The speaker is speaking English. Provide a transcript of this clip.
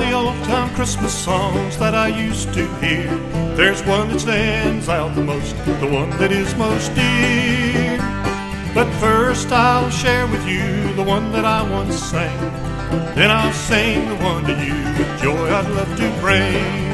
the old-time Christmas songs that I used to hear, there's one that stands out the most, the one that is most dear. But first I'll share with you the one that I once sang, then I'll sing the one to you with joy I'd love to bring.